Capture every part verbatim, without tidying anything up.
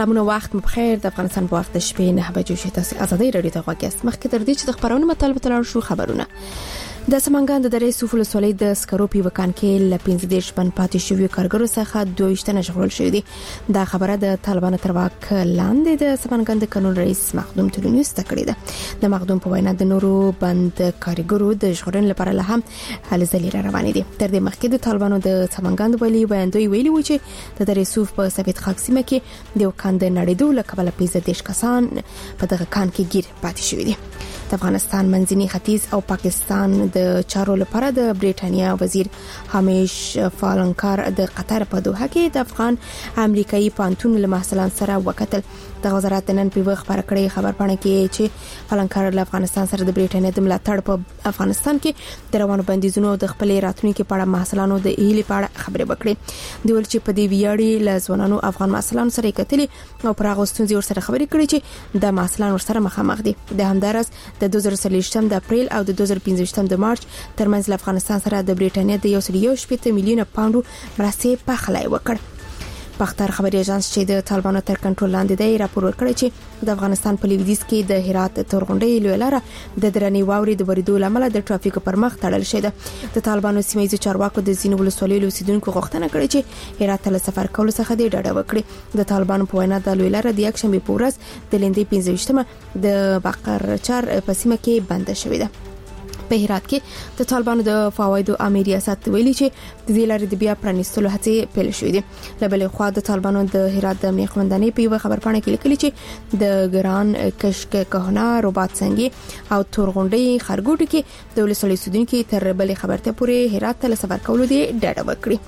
سلامونه وخت مخیر د افغانستان په وخت شپې نه بجو شي تاسو ازادي رادیو ته غواګست مخکې تر دې چې د خبرونو مطالبه تلل شو خبرونه د سمنګان د درې سوفل سولې د سکروپي وکان کې ل پنځه دیش بن پاتې شوی کارګرو څخه دوه ویشت نه شغل شوی دي دا خبره د طالبانو تر واک لاندې د سمنګان د قانون رئیس مخدوم تلونیوس تکړه ده د مخدوم په وینا د نورو بند کارګرو د شغلن لپاره له هم هل زلي روان دي تر دې مخکې د طالبانو د سمنګان د ویلي ویاندوی ویلي و چې د درې سوف په سفید خاک سیمه کې د وکان د نړیدو لکبل پنځه دیش کسان په دغه کان کې گیر پاتې شوی دي د افغانستان منځني ختیځ او پاکستان د چارو لپاره د بریټانیا وزیر همیش فالنکار د قطر په دوحه کې د افغان امریکایي پانتون له محصلان سره وکتل د وزارت نن په خبر کړي خبر پاڼه کې چې فالنکار له افغانستان سره د بریټانیا د ملاتړ په افغانستان کې د روانو بندیزونو د خپل راتلونکو په اړه محصلانو د هیلې په اړه خبرې وکړي د ول چې په دې ویاړي له ځوانانو افغان محصلانو سره کتلې او پر هغه ستونزې ورسره خبرې کړي چې د محصلانو ورسره مخامخ دي د همدارس د دوه زره څلوېښتم د اپریل او د دوه زره پنځه د مارچ ترمنځ له افغانستان سره د بریټانیا د یو سل یو شپږ میلیونه پاونډو مرستې په خلای وکړ پختر خبري اژانس چې د طالبانو تر کنټرول لاندې دی راپور ورکړی چې د افغانستان په لویدیځ کې د هرات تورغونډې لوی لاره د درنې واوري د وریدو لامل د ټرافیک پر مخ تړل شوی ده د طالبانو سیمایي چارواکو د زینو ولسوالۍ اوسیدونکو غوښتنه کړې چې هرات ته سفر کول څخه د ډاډه وکړي د طالبانو په وینا د لوی لاره د یک شنبه په ورځ د لندې پنځه ویشتمه د بقرچار په سیمه کې بند شوی ده په هرات کې د طالبانو د فوایدو امیر ریاست ویلي چې د دې لارې د بیا پرانیستلو هڅې پیل شوې دي لبل خو د طالبانو د هرات د میخمندنې په خبر پاڼه کې لیکلي چې د ګران کشک کهنا روبات څنګه او تورغونډي خرګوټي کې د ولسوالۍ سودونکو تر بل خبرته پورې هرات ته سفر کولو دی ډاډه وکړي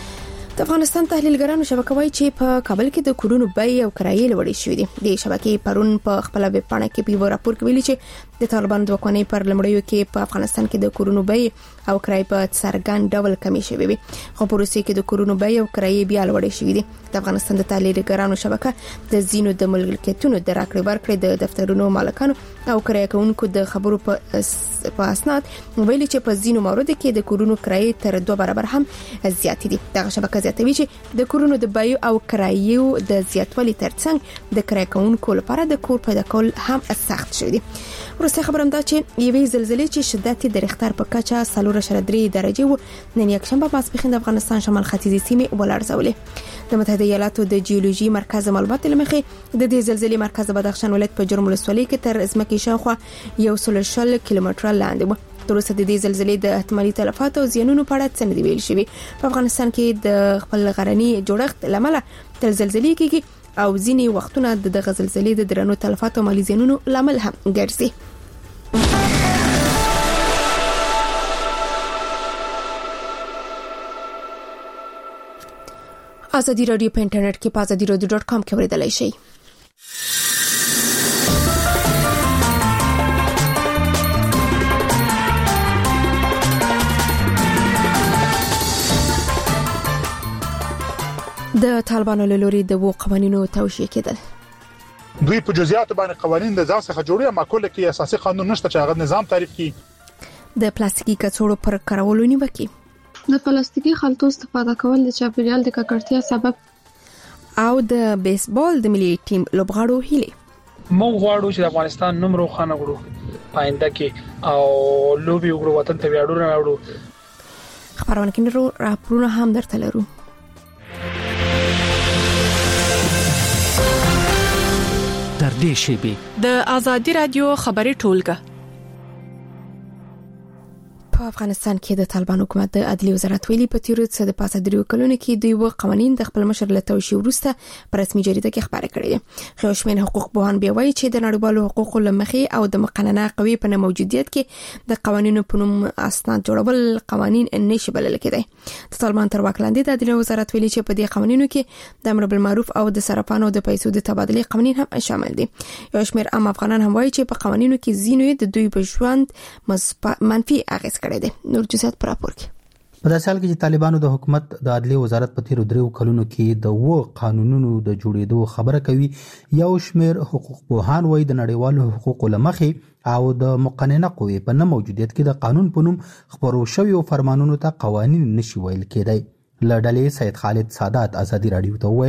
د افغانستان تحلیلګرانو شبکه وايي چې په کابل کې د کورونو بیې او کرایې لوړې شوې دي د شبکې پرون په خپل ویب پاڼه کې په راپور کې ویلي چې د طالبانو د وکونې پر لمړیو کې په افغانستان کې د کورونو بیې او کرایې په څرګند ډول کمی شوې وي خو په روسیې کې د کورونو بیې او کرایې بیا لوړې شوې دي د افغانستان د تحلیلګرانو شبکه د زینو د ملکیتونو د راکړې ورکړې د دفترونو مالکانو او کرایې کوونکو د خبرو په په اسناد ویلي چې په زینو مورد کې د کورونو کرایې تر دوه برابر هم زیات دي دغه شبکه زیاتوي چې د کورونو د بیو او کرایو د زیاتوالي ترڅنګ د کرایه کوونکو لپاره د کور پیدا کول هم سخت شوی دی ورسته خبرم دا چې یوې زلزلې چې شدت د ریختر په کچه څلور اعشاریه درې درجه و نن یک شنبه ماسپښین د افغانستان شمال ختیځي سیمې ولړزولې د متحده ایالاتو د جیولوژي مرکز معلومات لمخې د دې زلزلې مرکز د بدخشان ولایت په جرم ولسوالۍ کې تر ځمکې شاوخوا یو سل شل کیلومتره لاندې و تر اوسه د دې زلزلې د احتمالي تلفات او زیانونو په اړه څه نه دی ویل شوی په افغانستان کې د خپل غرنی جوړښت لامل تل زلزلې کېږي او ځینې وختونه د دغه زلزلې د درنو تلفات او مالي زیانونو لامل هم ګرځي ازادي رادیو په انټرنیټ کې په ازادي رادیو ډاټ کام کې اوریدلای شئ د طالبانو له لوري د وو قوانینو توشیح کېدل دوی په جزئیات باندې قوانین د ځان څخه جوړي اما کله کې اساسي قانون نشته چې هغه نظام تعریف کړي د پلاستیکي کڅوړو پر کارولو نیوکه د پلاستیکي خلطو استفاده کول د چاپیریال د ککړتیا سبب او د بیسبال د ملي ټیم لوبغاړو هیله مو غواړو چې د افغانستان نوم روښانه کړو پاینده کې او لوبي وګړو وطن ته ویاړونه راوړو خبرونه کې راپورونه هم درته لرو در دې شیبه د ازادي رادیو خبري ټولګه په افغانستان کې د طالبان حکومت د عدلي وزارت ویلي په تیرو څه د پاسه دریو کلونو کې دوی و قوانين د خپل مشر له توشیح وروسته په رسمي جریده کې خبره کړې ده خو شمن حقوق بوهان بیا وایي چې د نړیوالو حقوقو لمخې او د مقننه قوی په موجودیت کې د قوانینو په نوم اسناد جوړول قوانين نشي بلل کېدای د طالبان تر واک لاندې د عدلي وزارت ویلي چې په دې قوانینو کې د امر بالمعروف او د صرافانو د پیسو د تبادله قوانين هم شامل دي یو شمېر عام افغانان هم وایي چې په قوانینو کې زینوی د دوی په ژوند منفي اغیز کړی دی نور جزئیات پر راپور کې په داسې حال کې چې طالبانو د حکومت د عدلي وزارت په تیرو دریو کلونو کې د وو قانونونو د جوړېدو خبره کوي یو شمېر حقوق پوهان وایي د نړیوالو حقوقو لمخې او د مقننه قوې په نه موجودیت کې د قانون په نوم خبرو شویو فرمانونو ته قوانین نشي ویل کېدای له ډلې سید خالد سادات ازادي رادیو ته ویل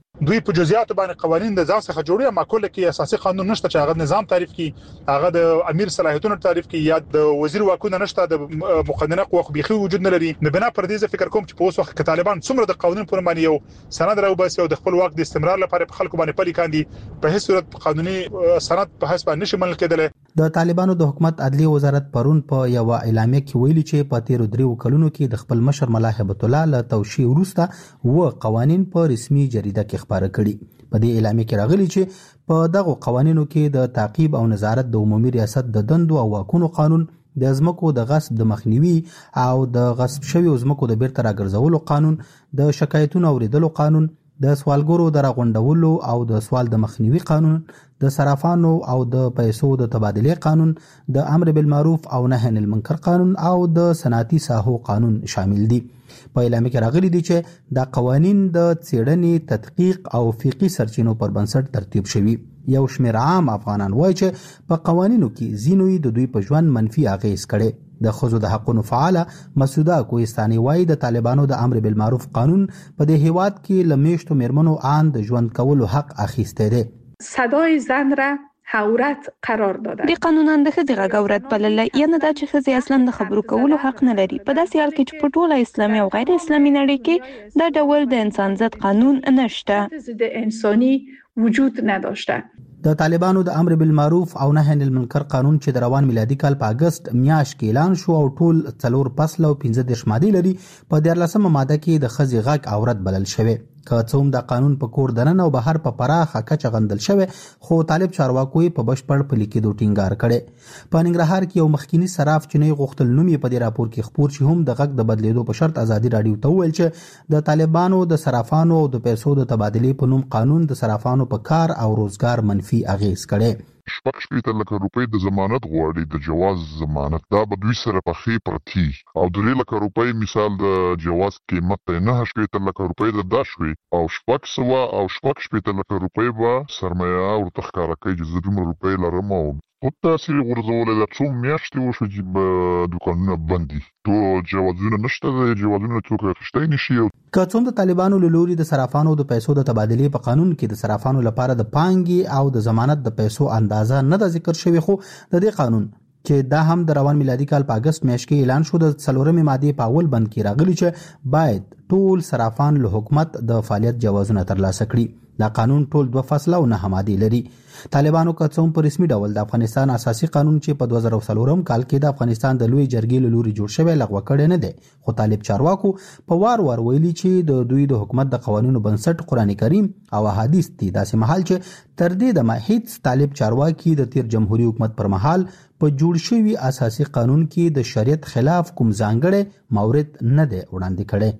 دوی په جزئیات باندې قوانين د ځان څخه جوړي ما کول کې اساسي قانون نشته چې هغه نظام تعریف کړي هغه د امیر صلاحیتونو تعریف کړي یا د وزیر واکونه نشته د مقننه قوه بيخي وجود نه لري نه بنا پر دې فکر کوم چې په اوس وخت کې طالبان څومره د قانون پر باندې یو سند راو بس یو د خپل واک د استمرار لپاره په خلکو باندې پلي کاندي په هیڅ صورت قانوني سند په حساب نشي منل کېدل د طالبانو د حکومت عدلی وزارت پرون په یو اعلامیه کې ویلي چې په تیر درې کلونو کې د خپل مشر ملا هبت الله له توشیح وروسته و قوانين په رسمي جریده کې خبره کړي په دې اعلامیه کې راغلي چې په دغه قوانینو کې د تعقیب او نظارت د عمومي ریاست د دندو او واکونو قانون د ځمکو د غصب د مخنیوي او د غصب شوی ځمکو د بیرته راګرځولو قانون د شکایتونو اوریدلو قانون د سوالګرو د راغونډولو او د سوال د مخنیوي قانون د صرافانو او د پیسو د تبادله قانون د امر بالمعروف او نهي عن المنکر قانون او د صنعتي ساحو قانون شامل دي په اعلامیه کې راغلي دي چې دا قوانين د څېړنې تدقیق او فقهي سرچینو پر بنسټ ترتیب شوي یو شمېر عام افغانان وایي چې په قوانینو کې ځینوی د دوی په ژوند منفي اغیز کړي د خزو د حقوقو فعال مسعوده کوهستاني وایي د طالبانو د امر بالمعروف قانون په دې هیواد کې لمیشتو مرمنو آن د ژوند کولو حق اخیسته دي صدای زن را عورت قرار داده. د قانونان د ښځې غږ عورت بلل یعنی دا چې ښځې اصلا د خبرو کولو حق نه لري په داسې حال کې چې په ټوله اسلامي او غیر اسلامي نړۍ کې دا ډول د انسان ضد قانون نشته د انساني وجود نداشته. د طالبانو د امر بالمعروف او نهي عن المنکر قانون چې د روان میلادي کال په اگست میاشت کې اعلان شو او ټول څلور فصل او پنځه دیرش ماده لري په دیارلسمه ماده کې د ښځې غږ عورت بلل شوی که څوم د قانون په کور دننه او بهر په پراخه کچه غندل شوی خو طالب چارواکو په بشپړ پلي کېدو ټینګار کړي په ننګرهار کې یو مخکینی صراف چنې غوښتل نوم په دې راپور کې خبر چې هم د غږ د بدلیدو په شرط ازادي رادیو ته ویل چې د طالبانو د صرافانو او د پیسو د تبادلې په نوم قانون د صرافانو په کار او روزګار منفي اغیز کړي شپږ شپېته لکه روپۍ د ضمانت غواړي د جواز ضمانت دا به دوی سره پخې پرتی او درې لکه روپۍ مثال د جواز قیمت نه شپېته لکه روپۍ د دا شوي او شپږ سوه او شپږ شپېته لکه روپۍ به سرمایه ورته ښکاره کوي چې زه دومره روپۍ لرم او خو تاثیر غورځولی دا څو میاشتې وشو چې به دوکانونه بند دي ټول جوازونه نشته د جوازونه څوک اخیستی نشي که څوم د طالبانو له لوري د صرافانو د پیسو د تبادلې په قانون کې د صرافانو لپاره د پانګې او د ضمانت د پیسو اندازه نه د ذکر شوی خو د دې قانون چې دا هم د روان میلادي کال په اگست میاشت کې اعلان شو د څلورمې ماده په اول بند کې راغلی چې باید ټول صرافان له حکومت د فعالیت جوازونه ترلاسه کړي دا قانون ټول دوه فصله او نه ماده لري طالبانو که څوم په رسمي ډول د افغانستان اساسي قانون چې په دوه زره څلور کال کې د افغانستان د لوی جرګې له لوري جوړ شوی لغوه کړی نه دی خو طالب چارواکو په وار وار ویلي چې د دوی د حکومت د قوانینو بنسټ قرآن کریم او احادیث دي داسې مهال چې تر دې د هیڅ طالب چارواکي د تیر جمهوریت حکومت پر مهال په جوړ شوی اساسي قانون کې د شریعت خلاف کوم ځانګړی مورد نه دی وړاندې کړی.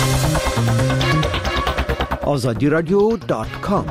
آزادی رادیو ډاټ کام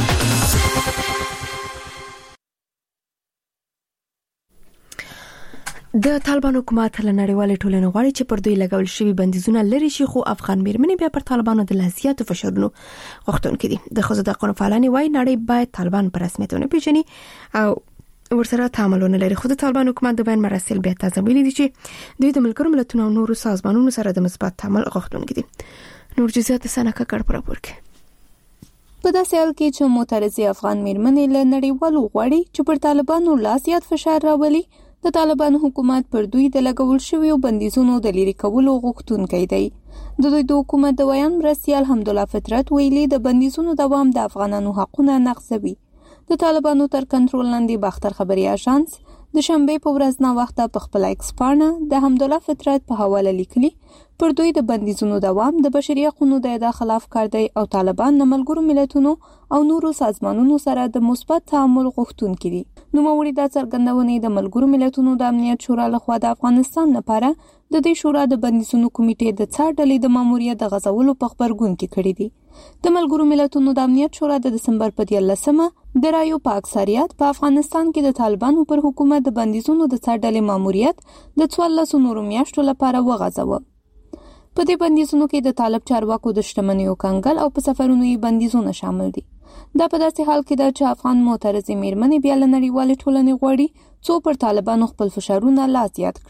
د طالبان حکومت له نړیوال ټولنې غواړي چې پر دوی لګول شوی بندیزونه لري شي خو افغان میرمنې بیا پر طالبانو د لاسیاتو فشارونو غوښتونکې دي د خزو د قانون فعالان وايي نړۍ باید طالبان پر رسمیت ونه پیژني او ورسره تعاملونه لري خو د طالبان حکومت د بیان مراسل بیا تازه ویلي دي چې دوی د ملګرو ملتونو او نورو سازمانونو سره د مثبت تعامل غوښتونکي دي. نور جزئیات سنکه کړ پر راپور کې په داسې حال کې چې معترضي افغان میرمنې له نړیوالو غواړي چې پر طالبانو لاسیات فشار راولي د طالبانو حکومت پر دوی د لګول شویو بندیزونو د لرې کولو غوښتونکی دی. د دوی د حکومت د ویان مرستیال حمدالله فطرت ویلي د بندیزونو دوام د افغانانو حقونه نقضوي. د طالبانو تر کنټرول لاندې باختر خبري اژانس د شنبه په ورځ نا وخته په خپل ایکس پاڼه د حمدالله فطرت په حواله لیکلي پر دوی د بندیزونو دوام د بشري حقوقو د خلاف کار دی او طالبان د ملګرو ملتونو او نورو سازمانونو سره د مثبت تعامل غوښتونکي دي. نوموړي دا څرګندونې د ملګرو ملتونو د امنیت شورا لخوا د افغانستان لپاره د دې شورا د بندیزونو کمیټې د څار ډلې د ماموریت د غځولو په خبرګون کې کړي دي. د ملګرو ملتونو د امنیت شورا د دسمبر په دیارلسمه د رایو په اکثریت په افغانستان کې د طالبانو پر حکومت د بندیزونو د څار ډلې ماموریت د څوارلسو نورو میاشتو لپاره وغځاوه. په دې بندیزونو کې د طالب چارواکو د شتمنیو کنګل او په سفرونو یې بندیزونه شامل دي. دا په داسې حال کې ده چې افغان معترضي میرمنې بیا له نړیوالې ټولنې غواړي څو پر طالبانو خپل فشارونه لا زیات کړي.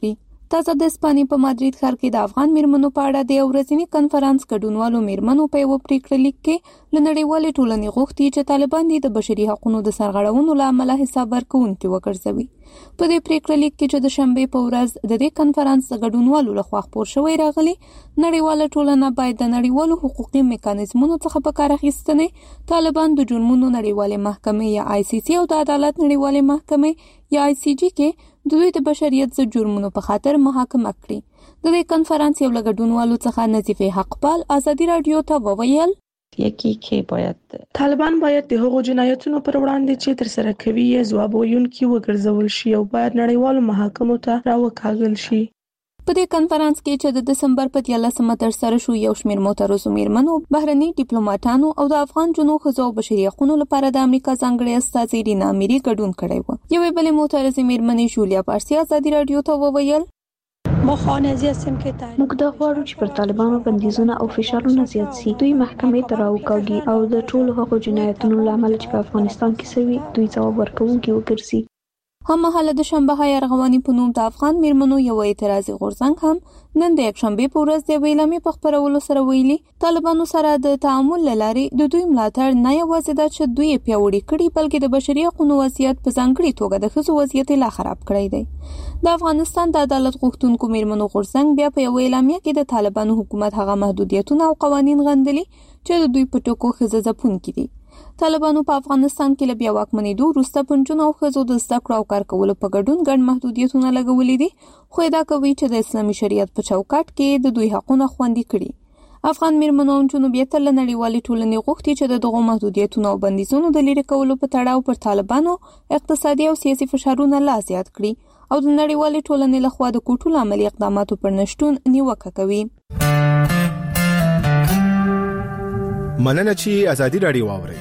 تازه د اسپانیې په مادرید ښار کې د افغان میرمنو په اړه د یو ورځني کنفرانس ګډونوالو میرمنو په یو پریکړه لیک کې له نړیوالې ټولنې غوښتي چې طالبان د بشري حقوقو د سرغړونو له امله حساب ورکوونکي وګرځوي. په دې پریکړه لیک کې چې د شنبې په ورځ د دې کنفرانس ګډونوالو لخوا خپور شوی راغلی، نړیواله ټولنه باید د نړیوالو حقوقي میکانیزمونو څخه په کار اخیستنې طالبان د جرمونو نړیوالې محکمې یا آی سی سی او د عدالت نړیوالې محکمې یا آی سی جی کې د دوی د بشریت ضد جرمونو په خاطر محاکمه کړي. د دې کنفرانس یو له ګډونوالو څخه نظیفه حقپال ازادي رادیو ته وویل یکی که باید طالبان باید د هغو جنایتونو پر وړاندې چې تر سره کوي یې ځواب ویونکي وګرځول شي او باید نړیوالو محاکمو ته راوکاږل شي. په دې کنفرانس کې چې د دسمبر په دیارلسمه ترسره شو، یو شمېر معترضو میرمنو، بهرني ډیپلوماټانو او د افغان جنو ښځو او بشري حقوقو لپاره د امریکا ځانګړې استازي رینا میری ګډون کړی و. یوې بلې معترضې میرمنې جولیا پارسی ازادي رادیو ته وویل موږ دا غواړو چې پر طالبانو بندیزونه او فشارونه زیات سي، دوی محکمې ته راوکاږي او د ټولو هغو جنایتونو له امله چې په افغانستان کې شوي دوی ځواب ورکوونکي وګرځي. هممهاله د شنبه های ارغواني په نوم د افغان میرمنو یو اعتراضي غورځنګ هم نن د یکشنبې په ورځ د یوې اعلامیې په خپرولو سره ویلي طالبانو سره د تعامل له لارې د دوی ملاتړ نه یوازې دا چې دوی یې پیاوړي کړي، بلکې د بشري حقوقو وضعیت په ځانګړې توګه د ښځو وضعیت لا خراب کړی دی. د افغانستان د عدالت غوښتونکو میرمنو غورځنګ بیا په یوې اعلامیه کې د طالبانو حکومت هغه محدودیتونه او قوانین غندلي چې د دوی په ټکو ښځه ځپونکي دي. طالبانو په افغانستان کې له بیا واکمنېدو وروسته په نجونو او ښځو د زده کړو او کار کولو په ګډون ګڼ محدودیتونه لګولي دي، خو ادعا کوي چې د اسلامي شریعت په چوکاټ کې د دوی حقونه خوندي کړي. افغان میرمنو او نجونو بیا تر له نړیوالې ټولنې غوښتي چې د دغو محدودیتونو او بندیزونو د لرې کولو په تړاو پر طالبانو اقتصادي او سیاسي فشارونه لا زیات کړي او د نړیوالې ټولنې لخوا د کوټو له عملي اقداماتو پر نشتون نیوکه کوي. مننه چې ازادي رادیو واورئ.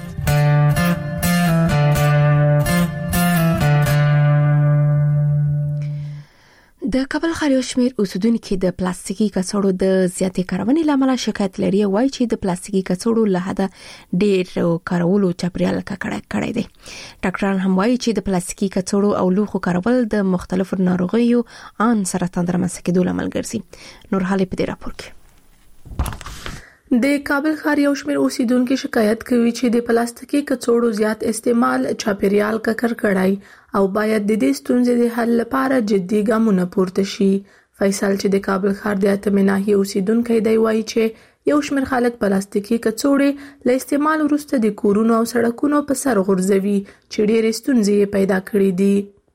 د کابل ښار یو شمېر اوسیدونکو د پلاستیکي کڅوړو د زیاتې کارونې لامل شکایت لري، وایي چې د پلاستیکي کڅوړو له حده ډېر کارولو چاپیریال ککړه کړی دی. ډاکټران هم وایي چې د پلاستیکي کڅوړو او لوښو کارول د مختلفو ناروغیو ان سرطان رامنځته کېدو لامل ګرځي. نور حالې په دې راپور کې د کابل ښار یو شمېر اوسیدونکو شکایت کوي چې د پلاستیکي کڅوړو زیات استعمال چاپیریال ککړ کړی او باید د دې ستونزې د حل لپاره جدي ګامونه پورته شي. فیصل چې د کابل ښار د اتمې ناحیې اوسیدونکی دی وایي چې یو شمېر خلک پلاستیکي کڅوړې له استعمال وروسته د کورونو او سړکونو په سر غورځوي چې ډېرې ستونزې پیدا کړې دي.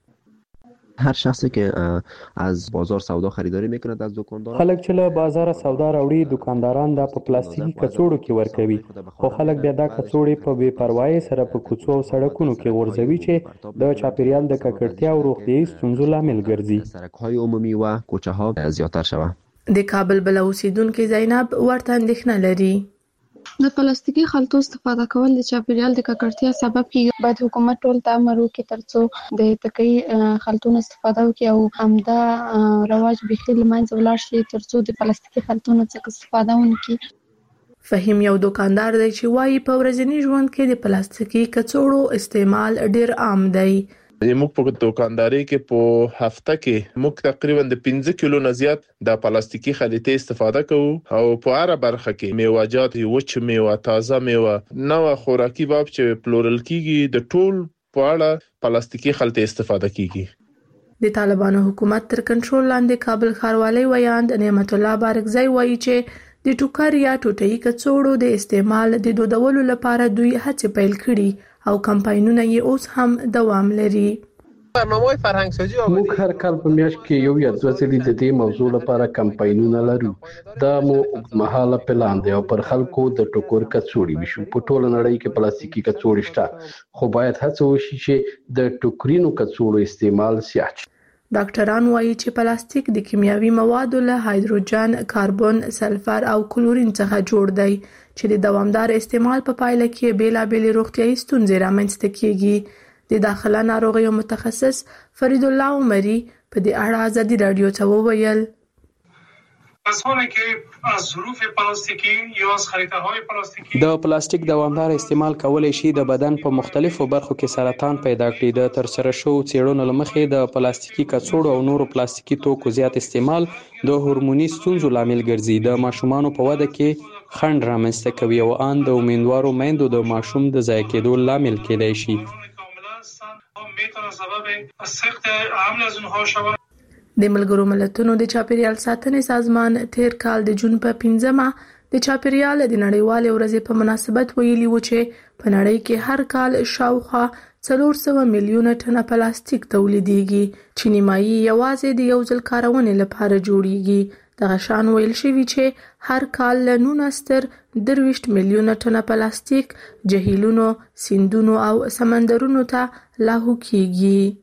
هر شخصی که از بازار سودا خریداری میکند از دکاندار، خلک چې له بازار سودا راوړي دکانداران دا په پلاستیکي کڅوړو کې ورکوي، خو خلک بیا دا کڅوړې په بې پروايي سره په کوڅو او سړکونو کې غورځوي چې د چاپیریال د ککړتیا او روغتیايي ستونزو لامل ګرځي. سړک‌های عمومی و کوچه ها زیاتر شوه. د کابل بل اوسیدونکو زینب ورته اندېښنه لري. د پلاستیکي خلطو استفاده کول د چاپیریال د ککړتیا سبب کیږي. باید حکومت ټول ته امر وکړي ترڅو د تکي خلطونو استفاده وکړي او همدا رواج بخیل منځ ولاړ شي ترڅو د پلاستیکي خلطونو څخه استفاده ونکړي. فهیم یو دکاندار دی چې وایي په ورځني ژوند کې د پلاستیکي کڅوړو استعمال ډیر عام دی. موږ په دکانداري کې په هفته کې موږ تقریبا د پنځه کیلو نه زیات د پلاستیکي خلطې استفاده کوو او په هر برخه کې میوه‌جات، وچ میوه، تازه میوه، نو خوراکي باب چې پلورل کیږي د ټول په اړه پلاستیکي خلطې استفاده کیږي. د طالبانو حکومت تر کنټرول لاندې کابل ښاروالۍ ویاند نعمت الله بارکزی وایي چې د ټوکر یا ټوټه‌يي کڅوړو د استعمال د دودولو لپاره دوی هڅې پیل کړي او کمپاینونه یې اوس هم دوام لري. برنامه‌های فرهنګسازي او موږ هر کال په میاشت کې یو یا دوه ځلې د دې موضوع لپاره کمپاینونه لرو. دا مو اوږدمهاله پلان دی او پر خلکو د ټوکر کڅوړې وشو. په ټوله نړۍ کې پلاستیکي کڅوړې شته، خو باید هڅه وشي چې د ټوکرینو کڅوړو استعمال زیات شي. ډاکټران وایي چې پلاستیک د کیمیاوي موادو له هایدروجن، کاربن، سلفر او کلورین څخه جوړ دی چې د دوامدار استعمال په پایله کې بیلابېلې روغتیايي ستونزې رامنځته کیږي. د داخله ناروغیو متخصص فرید الله عمري په دې اړه ازادي رادیو ته وویل از حالی که از ظروف پلاستیکی یا از خریدارهای پلاستیکی د پلاستیک دوامدار استعمال کولای شي د بدن په مختلفو برخو کې سرطان پیدا کړي. د ترسره شوو څېړنو له مخې د پلاستیکي کڅوړو او نورو پلاستیکي توکو زیات استعمال د هورموني ستونزو لامل ګرځي. د ماشومانو په وده کې خنډ رامنځته کوي او ان د امیندوارو میندو د ماشوم د ضایع کېدو لامل کېدای شي. د ملګرو ملتونو د چاپیریال ساتنې سازمان تیر کال د جون په پنځمه د چاپیریال د نړیوال ورځې په مناسبت ویلي و چې په نړۍ کې هر کال شاوخوا څلور سوه میلیونه ټنه پلاستیک تولیدېږي چې نیمایي یوازې د یو ځل کارونې لپاره جوړیږي. دغه شان ویل شوی چې هر کال له نولس تر درویشت میلیونه ټنه پلاستیک جهیلونو، سیندونو او سمندرونو ته لاهو کیږي.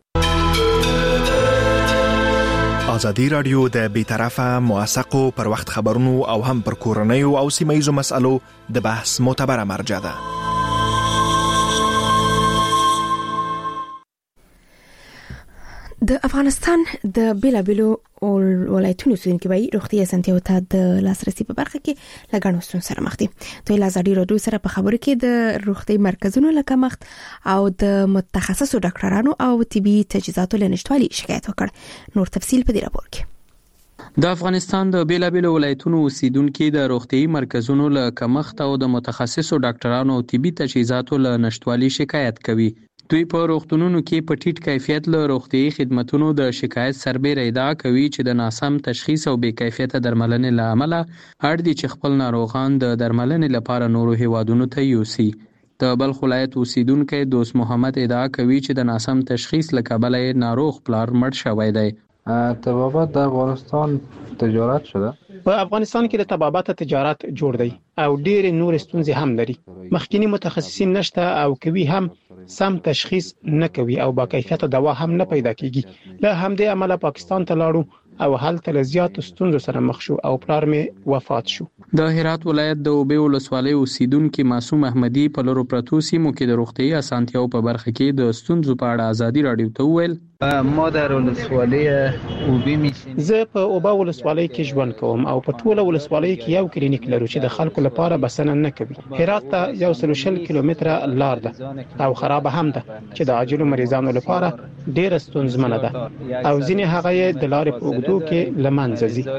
ازادي رادیو د بیطرفه موثقو پر وخت خبرونو او هم پر کورنیو او سیمایي مسالو د بحث معتبره مرجع ده. د افغانستان د بیلابیلو ولایتونو اوسیدونکو به روغتي اسانتیاو ته د لاسرسي په برخه کې لګڼو ستونزو سره مخ دي. دوی له ازادي رادیو سره په خبرو کې د روغتي مرکزونو لکه مخت او د متخصصو ډاکټرانو او طبي تجهیزاتو له نشټوالي شکایت وکړ. نور تفصیل په دې راپور کې. د افغانستان د بیلابیلو ولایتونو اوسیدونکو د روغتي مرکزونو له کمښت او د متخصصو ډاکټرانو او طبي تجهیزاتو له نشټوالي شکایت کوي. دوی په روغتونونو کې په ټیټ کیفیت له روغتي خدماتو د شکایت سربېره ادعا کوي چې د ناسم تشخیص او بې کیفیته درملنې له امله اړ دي چې خپل ناروغان د درملنې لپاره نورو هیوادونو ته یوسي. د بلخ ولایت اوسیدونکو دوست محمد ادعا کوي چې د ناسم تشخیص له کبله ناروغ پلار مړ شوی دی. طبابت د افغانستان تجارت شده. په افغانستان کې د طبابت تجارت جوړ دی او ډېر نور ستونزې هم لري. مخکینی متخصصین نشته او کوي هم سم تشخیص نه کوي او با کیفیت دوا هم نه پیدا کیږي. له همدې عمله پاکستان ته لاړو او هلته له زیاتو ستونزو سره مخ شو او پلار مې وفات شو. د هرات ولایت د اوبې ولسوالۍ اوسیدونکو معصوم احمدي په لورو پرتو سیمو کې د روغتي اسانتیاو په برخه کې د ستونزو په اړه ازادي رادیو ته وویل. ما در ولسوالۍ اوبې میشم. زه په اوبه ولسوالۍ کې ژوند کوم او په ټوله ولسوالۍ کې یو کلینیک لرو چې د خلکو لپاره بسنه نه کوي. هرات ته یو سل شل کیلومتره لار ده او خراب هم ده چې د عاجلو مریضانو لپاره ډېر ستونزمنه ده او ځینې هغه یې د لارې په اوږدو کې له منځه ځي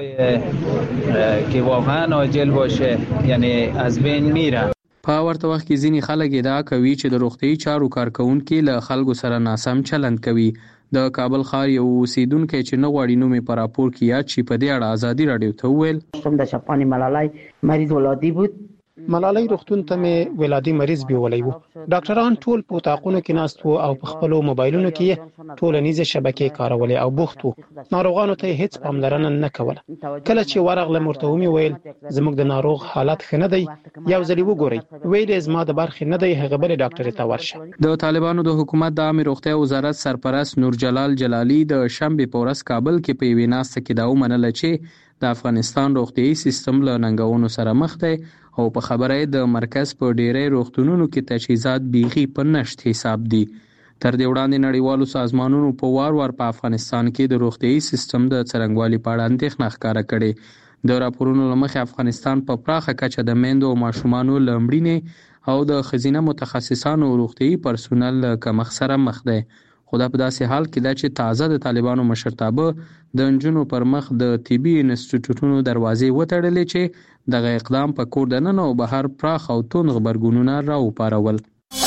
که واقعا عاجل باشه یعنی از بین میره. په ورته وخت کې ځینې خلک ادعا کوي چې د روغتي چارو کارکونکو له خلکو سره ناسم چلند کوي. د کابل ښار یو اوسیدونکی چې نه غواړي نوم یې په راپور کې یاد شي په دې اړه ازادي رادیو ته وویل. د شپانې ملالۍ مریض ولادي بود. ملالۍ روغتون ته مې ولادي مریض بیولی وو. ډاکټران ټول په اتاقونو کې ناست وو او په خپلو موبایلونو کې ټولنیزې شبکې کارولې او بوخت وو. ناروغانو ته هیڅ پاملرنه نه کوله. کله چې ورغلم ورته ومې ویل زموږ د ناروغ حالت ښه نه دی، یو ځل وګورئ. ویل زما د برخې نه دی، هغه بلې ډاکټرې ته ورشه. د طالبانو د حکومت د عامه روغتیا وزارت سرپرست نور جلال جلالی د شنبې په ورځ کابل کې په یوې ناسته کې دا ومنله چې د افغانستان روغتیايي سیستم له ننګونو سره مخ دی او په خبره د مرکز په ډیری روغتونونو کې تجهیزات بیخي په نشت حساب دي. تر دې وړاندې نړیوالو سازمانونو په وار وار په افغانستان کې د روغتیايي سیستم د څرنګوالي په اړه اندېښنه ښکاره کړې. د راپورونو له مخې افغانستان په پراخه کچه د میندو او ماشومانو له مړینې او د ښځینه متخصصانو او روغتیايي پرسونل له کمښت سره مخ دی. خو دا په داسې حال کې ده چې تازه د طالبانو مشرتابه د نجونو پر مخ د طبي انسټیټیوټونو دروازې وتړلې چې دغه اقدام په کور دننه او بهر پراخ او توند غبرګونونه راوپارول.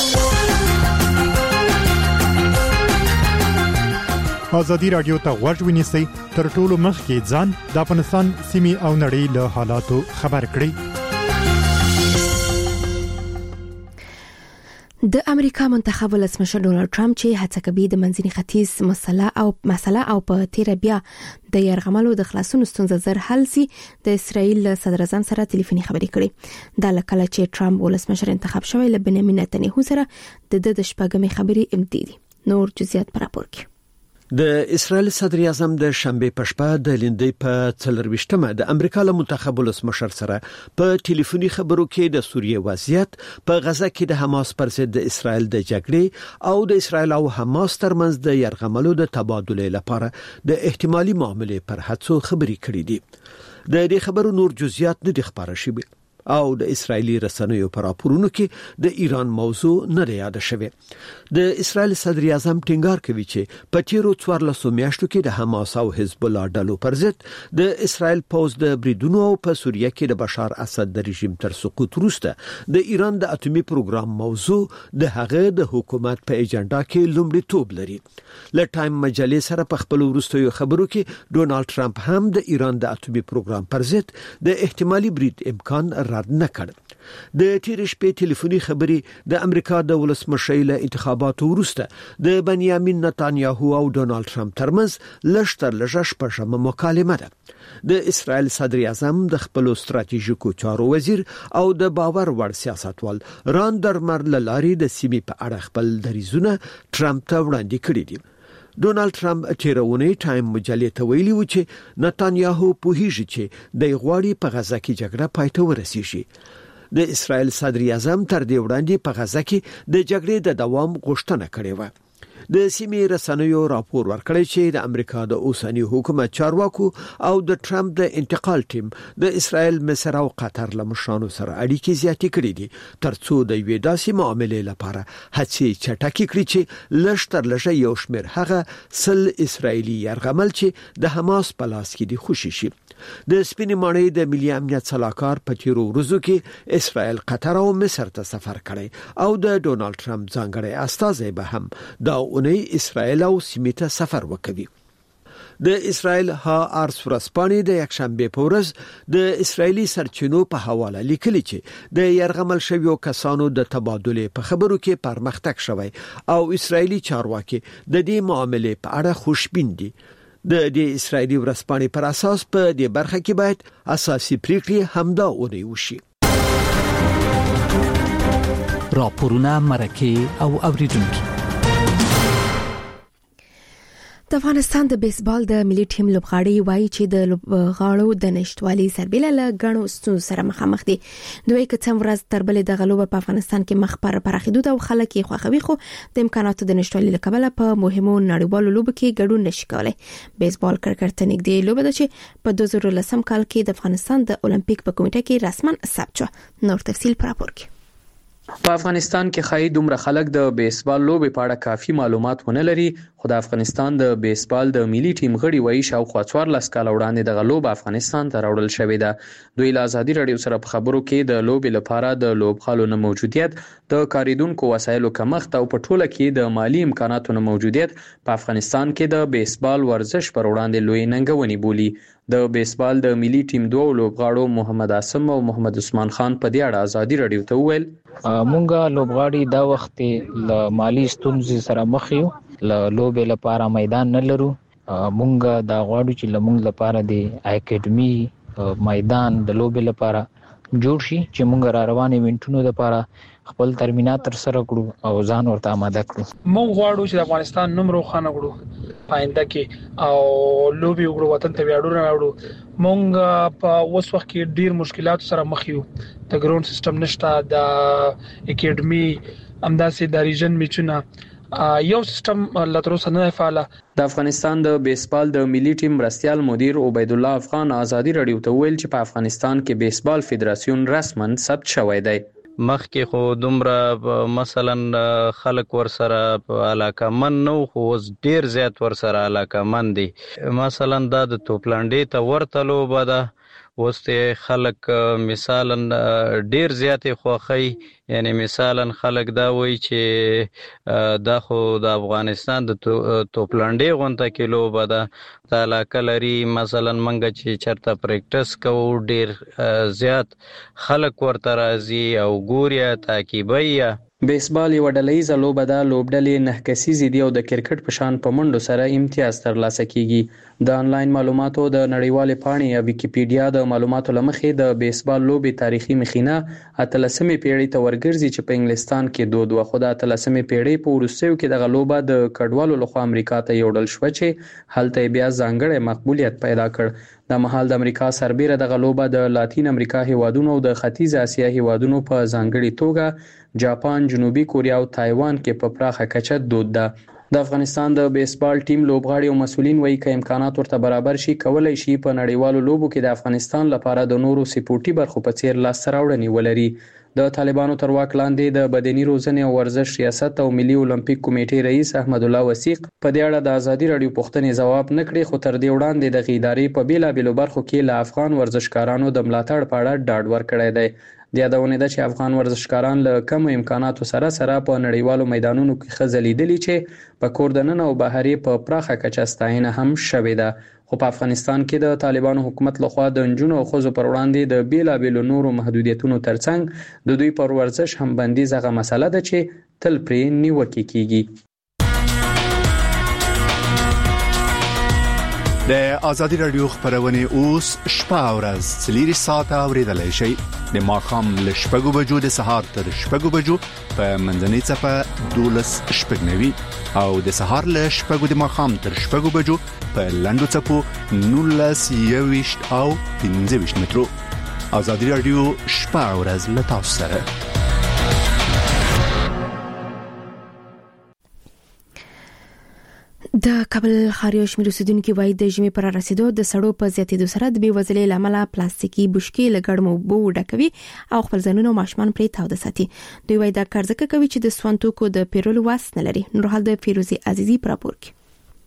ازادي رادیو ته غوږ ونیسئ، تر ټولو مخکې ځان د افغانستان سیمې او نړۍ له حالاتو خبر کړئ. د امریکا منتخب ولسمشر ډونالد ټرمپ چې هڅه کوي د منځني ختیځ مسله او مسله او په تیر بیا د يرغملو د خلاصون ستونزه زر حل سي د اسرائیل صدر اعظم سره ټلیفوني خبرې کړې. دا لکه چې ټرمپ ولسمشر انتخاب شوی له بنیامین نتنیاهو سره د د شپږمې خبرې امتدي. نور جزئیات پر راپور کې. د اسرائیل صدر اعظم د شنبه په شپه د لیندۍ په څلرويشتمه د امریکا له منتخب ولسمشر سره په ټلیفوني خبرو کې د سوریه وضعیت په غزه کې د حماس پر ضد د اسرائیل د جګړې او د اسرائیل او حماس ترمنځ د يرغملو د تبادله لپاره د احتمالي معاملې پر هڅو خبرې کړې دي. د دې خبرو نور جزئیات نه دي خبره شوي او د اسرایلی رسنیو پر راپورونو کې د ایران موضوع نه یاد شوه. د اسرایل صدر اعظم ټینګار کوي چې په تیرو څوارلسو میاشتو کې د حماس او حزب الله ډلو پر ضد د اسرایل پوز د بریدونو په سوریه کې د بشار اسد د رژیم تر سقوط وروسته د ایران د اټومي پروګرام موضوع د هغه د حکومت په ایجنډا کې لومړیتوب لري. ل ټایم مجلې سره په خپل وروستیو خبرو کې ډونالد ټرمپ هم د ایران د اټومي پروګرام پر ضد د احتمالي برید امکان رد نه کړ. د تیر شپې ټلیفوني خبرې د امریکا د ولسمشر له انتخاباتو وروسته د بنیامین نتانیاهو او ډونالد ټرمپ ترمنځ لشتر لږه شپږمه مکالمه ده. د اسرائیل صدر اعظم د خپل ستراتیژیکو چارو وزیر او د باور وړ سیاستوال راندرمر لاري د سیمې په اړه خپل دریزونه ټرمپ ته وړاندې کړي دي. ډونالد ټرمپ چیرونه ټایم مجلې ته ویلي و چې نتانیاهو په هیڅ چې د غواړي په غزه کې جګړه پای ته ورسیږي. د اسرائیل صدر اعظم تر دې وړاندې په غزه کې د جګړې د دوام غوښتنه کړې و. د سیمې رسنیو راپور ورکړی چې د امریکا د اوسنی حکومت چارواکو او د ټرمپ د انتقال ټیم د اسرائیل مصر او قطر له مشرانو سره اړیکې زیاتې کړې دي ترڅو د یوې داسې معاملې لپاره هڅې چټکې کړي چې لشتر لږه یو شمېر هغه سل اسرائیلي یرغمل چې د حماس په لاس کې دي خوشي شي. د سپینې ماڼۍ د ملي امنیت صلاحکار په تیرو ورځو کې اسرائیل قطر او مصر ته سفر کړی او د ډونالد ټرمپ ځانګړی استازی به هم دا اونۍ اسرائیل او سیمې ته سفر وکوي. د اسرائیل ها ارس ورځپاڼې د یکشنبه په ورځ د اسرایلی سرچینو په حواله لیکلي چې د يرغمل شویو کسانو د تبادله په خبرو کې پرمختګ شوی او اسرایلی چارواکي د دې معاملې په اړه خوشبین دي. د دې اسرایلی ورځپاڼې پر اساس په دې برخه کې باید اساسي پریکړې همدا اونۍ وشي. راپورونه مرکه او اوریدونکو. د افغانستان د بیسبال د ملي ټیم لوبغاړي وایي چې د لوبغاړو د نشټوالي سربېله له غنو ستونزو سره مخامخ دي. دوی که څم ورځ تر بلې د غلوب په افغانستان کې مخ پر پراخېدو او خلک یې خوښوي خو د امکاناتو د نشټوالي لکبله په مهمو نړیوالو لوبو کې ګډون نشي کولای. بیسبال کرکټ ته نږدې لوبه ده چې په دوه زره لسم کال کې د افغانستان د اولمپیک په کمیټه کې رسماً ثبت شو. نور تفصیل پر راپور کې. په افغانستان کې خای دومره خلک د بیسبال لوبې په اړه کافي معلومات ونه لري خو د افغانستان د بیسبال د ملي ټیم غړي وایي شاوخوا څوارلس کال وړاندې د غلوب افغانستان ته راوړل شوې ده. دوی له ازادي رادیو سره په خبرو کې د لوبې لپاره د لوبغالو نه موجودیت د کاریدونکو وسایلو کمښت او په ټوله کې د مالی امکاناتو نه موجودیت په افغانستان کې د بیسبال ورزش پر وړاندې لوی ننګونې بولي. د بیسبال د ملي ټیم دوه لوبغاړو محمد عاصم او محمد عثمان خان په دې اړه ازادي رادیو ته وویل مونږه لوبغاړي دا وخت له مالی ستونزې سره مخ یو له لوبې لپاره میدان نه لرو. مونږه دا غواړو چې لمونږ لپاره د اکیډمي میدان د لوبې لپاره جوړ شي چې مونږ را روانې وینټونو لپاره خپل ترمینات تر سره کړو او ځان ورته آماده کړو. مونږ غواړو چې د افغانستان نوم روښانه کړو پاینده کې او لوبي وګړو وطن ته ویاړونه راوړو. مونږ په اوس وخت کې ډیر مشکلات سره مخ یو. د ګراوند سیستم نشته، د اکیډمي امداسې د ریجن میچونه یو سیستم لتروسه نه فعال. د افغانستان د بیسبال د ملي ټیم مرستيال مدیر عبید الله افغان ازادي رادیو ته ویل چې په افغانستان کې بیسبال فدراسیون رسماً ثبت شوی دی. مخکې خو دومره مثلا خلک ور سره علاقه من نو خو ډیر زیات ور سره علاقه من دي. مثلا دا د توپلانډې ته ورته لوبه ده وسته خلک مثلا ډیر زیاتې خوخی یعنی مثلا خلک دا وایي چې دا خو د افغانستان د توپلانډې غونډه کې لوبه ده د علاقه لري. مثلا منګه چې چرته پریکټس کوو ډیر زیات خلک ورته راځي او ګوریا تعقیبي بیسبال یو ډلهیزه لوبه ده. لوبډلې نه کسیزې دي او د کرکټ په شان په منډو سره امتیاز ترلاسه کیږي. د انلاین معلوماتو د نړیوالې پاڼې یا ویکیپیډیا د معلوماتو لمخې د بیسبال لوبې تاریخي مخینه اتلسمې پیړۍ ته ورګرځي چې په انګلستان کې دود و. خو د اتلسمې پیړۍ په وروستیو کې دغه لوبه د کډوالو لخوا امریکا ته یوړل شوه چې هلته بیا ځانګړی مقبولیت پیدا کړ. د مهال د امریکا سربیره دغه لوبه د لاتین امریکا هیوادونو او د ختیځ اسیا هیوادونو په ځانګړي توګه جاپان، جنوبي کوریا او تایوان کې په پراخه کچه دود ده. د افغانستان د بیسبال ټیم لوبغاړي او مسؤلین وایي که امکانات ورته برابر شي کولای شي په نړیوالو لوبو کې د افغانستان لپاره د نورو سپورټي برخو په څیر لاسته راوړنې ولري. د طالبانو تر واک لاندې د بدني روزنې او ورزش ریاست او ملي اولمپیک کمیټې رئیس احمد الله وثیق په دې اړه د ازادي رادیو پوښتنې ځواب نه کړي، خو تر دې وړاندې د ادارې په بیلابېلو برخو کې له افغان ورزشکارانو د ملاتړ په اړه ډاډ ورکړی دی. د یادونې ده چې افغان ورزشکاران له کم امکاناتو سره سره په نړیوالو میدانونو کې ښه ځلیدلي چې په کور دننه او بهرې په پراخه کچه ستاینه هم شوې ده. خو په افغانستان کې د طالبانو حکومت لخوا د نجونو او ښځو پر وړاندې د بیلابېلو نورو محدودیتونو ترڅنګ د دوی پر ورزش هم بندیز هغه مسله ده چې تل پرې نیوکې کیږي. د ازادي رادیو خبرونه اوس شپه او ورځ څلور ساعته اوریدلای شئ. د ماښام له شپږو بجو د سهار تر شپږو بجو په منځنۍ څپه دولس شپږنوي او د سهار له شپږو د ماښام تر شپږو بجو په لنډو څپو نولس یويشت او پنځه ویشت مترو. ازادي رادیو شپه او ورځ له تاسو سره. د کابل ښار یو شمېر اوسیدونکو وایي د ژمي پر رسیدو د سړو په زیاتېدو سره د بېوزلۍ له امله پلاستیکي بشکې له ګرمو اوبو ډکوي او خپل ځانونه او ماشومان پرې تاوده ساتي. دوی وایي دا کار ځکه کوي چې د سون توکو د پیرلو وس نه لري. نورحال د فیروزي عزیزي پر راپور کې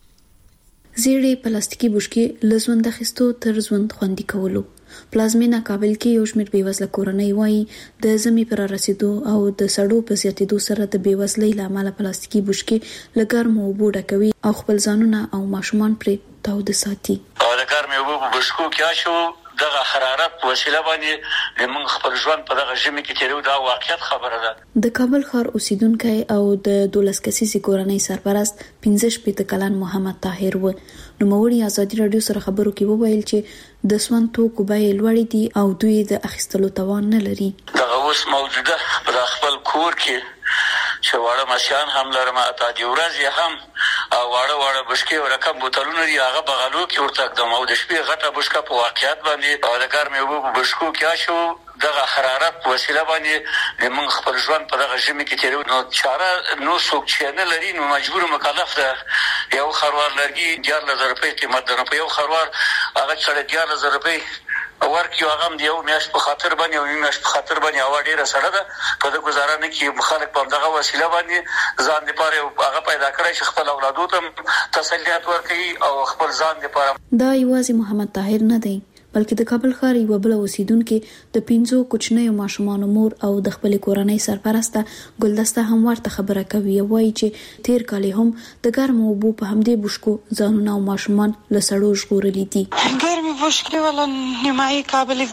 زیړې پلاستیکي بشکې له ژوند اخیستو تر ژوند خوندي کولو. پلازمینه کابل کې یو شمېر بېوزله کورنۍ وایي د ژمي پر رسیدو او د سړو په زیاتېدو سره د بېوزلۍ له امله پلاستیکي بشکې له ګرمو اوبو ډکوي او خپل ځانونه او ماشومان پرې تاوده ساتي. او د ګرمو اوبو په بشکو کې شو دغه حرارت په وسیله باندې موږ خپل ژوند په دغه ژمي کې تیرو دا واقعیت خبره ده. د کابل ښار اوسیدونکو او د دولس کسیزې کورنۍ سرپرست پنځه شپېته کلن محمد طاهر و. نو موري ازادي رادیو سره خبرو کې وویل چې د سون توکو بیې لوړې دي او دوی د اخیستلو توان نه لري. دغه اوس موجوده په خپل کور کې چې واړه ماشيان هم لرم اته دی ورځ هم او واړه واړه بشکې او رقم بوتلونه لري هغه بغلو کې ورته اقدام او د شپې غټه بشکه په واقعیت باندې او د ګرمې اوبو په بشکو کې شو دغه حرارت په وسیله باندې موږ خپل ژوند په دغه ژمي کې تیرو. نو چاره نو څوک چې نه لري نو مجبور مکلف ده. یو خروار لرګي دیارلس زره روپۍ قیمت ده. په یو خروار هغه چې دیارلس زره روپۍ ورکیو هغه هم یو میاش په خاطر باندې او یو میاش په خاطر باندې هوا ډیره سړه ده. په دغه گزاره نه کې خلک په دغه وسیله باندې ځان لپاره هغه پیدا کړی چې خپل اولادو ته تسلیت ورکړي او خپل ځان لپاره. دا یوازې محمد طاهر نه دی بلکې د کابل ښار یو بل اوسیدونکو د پنځو کوچنیو ماشومان مور او د خپل کورنۍ سرپرسته ګلدسته هم ورته خبره کوي. وایي چې تیر کال هم د ګرمو اوبو په همدې بشکو ځانونه او ماشومان له سړو ژغورلي دي. ګرمي بشکې ولا نیمایي کابل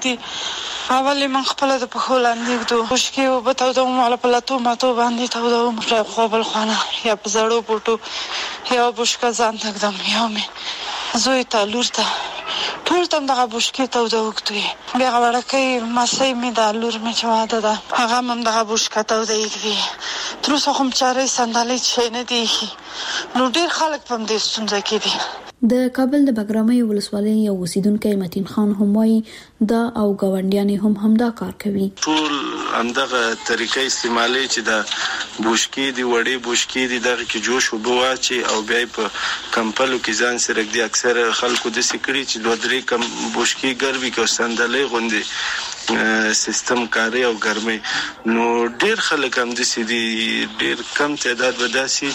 کې اول من خپل د پخول اندې دوه بشکې او په تاوده مال په لاتو ماتو باندې تاوده مخه خو بل خانه یا په زړو بوټو یا بشکه ځان تکدم یا مې زوی ته لور ته ټول تم دغه بشکې تاوده وکړي. بیا غوړکې ماسې مې د لور مې چواده ده هغه هم دغه بشکې تاوده یې تر اوسه هم چارې سندالې چې نه دی نو ډیر خلک په دې ستونزه کې دي. د کابل د بګرامۍ ولسوالۍ یو اوسیدونکی متین خان هم وایي دا او گاونډیان هم همدا کار کوي. ټول همدغه طریقې استعمالي چې د بوشکې دی وړې بوشکې دی دغه کې جوش وبواچي او بیا په کمپلو کې ځان سره د اکثر خلکو د سکري چې دوه درې کم بوشکې ګرمي کو سندلې غوندي سیستم کاری او ګرمي نو ډیر خلک هم د سې دي ډیر کم تعداد وداسي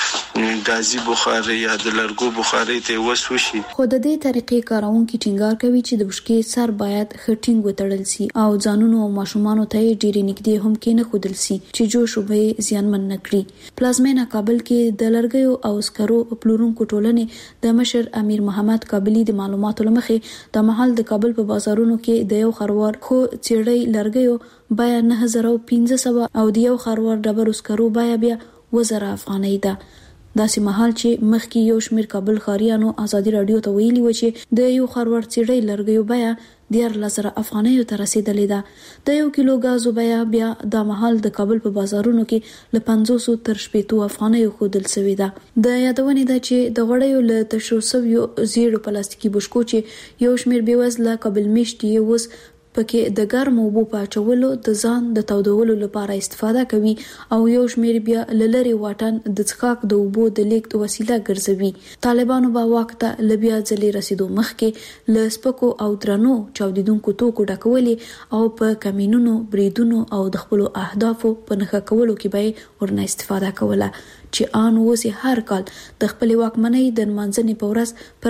چې غازي بخاري یا د لرګو بخاري ته وسوشي. خو د دې طریقې کارونکو ټینګار کوي چې د بشکې سر باید خټینګ وتړل سي او ځانونو او ماشومانو ته ډیر نږدې هم کې نه خودل سي چې جوش وبې زیانمن نکړي. پلازمینه کابل کې د لرګیو او سکرو پلورونکو ټولنې د مشر امیر محمد کابلی د معلوماتو لمخې د محل د کابل په بازارونو کې د یو خروار خو چیړۍ لرګیو بیا نه زره پنځه سوه او د یو خروار ډبرو سکرو بیا بیا وزره افغانۍ ده. داسې مهال چې مخکې یو شمېر کابل ښاریانو ازادي راډیو ته ویلي و چې د یو خروار چیړۍ لرګیو بیا دیارلس زره افغانیو ته رسیدلې ده. د یو کیلو غازو بیا بیا د مهال د کابل په بازارونو کې له پنځوس تر شپږ افغانیو ښودل شوې ده. د یادونې ده چې د غوړیو له تشو شویو زیړو پلاستیکي بشکو چې یو شمېر بېوزله کابل میشتي یې اوس پکې د ګرمو اوبو په اچولو د ځان د تودولو لپاره استفاده کوي او یو شمېر بیا له لرې واټن د څښاک د اوبو د لیږد وسیله ګرځوي. طالبانو به واک ته له بیا ځلې رسیدو مخکې له سپکو او درنو چاودیدونکو توکو ډکولې او په کمینونو، بریدونو او د خپلو اهدافو په نښه کولو کې به ورنه استفاده کوله چې آن اوس هر کال د خپلې واکمنۍ د نمانځنې په ورځ پر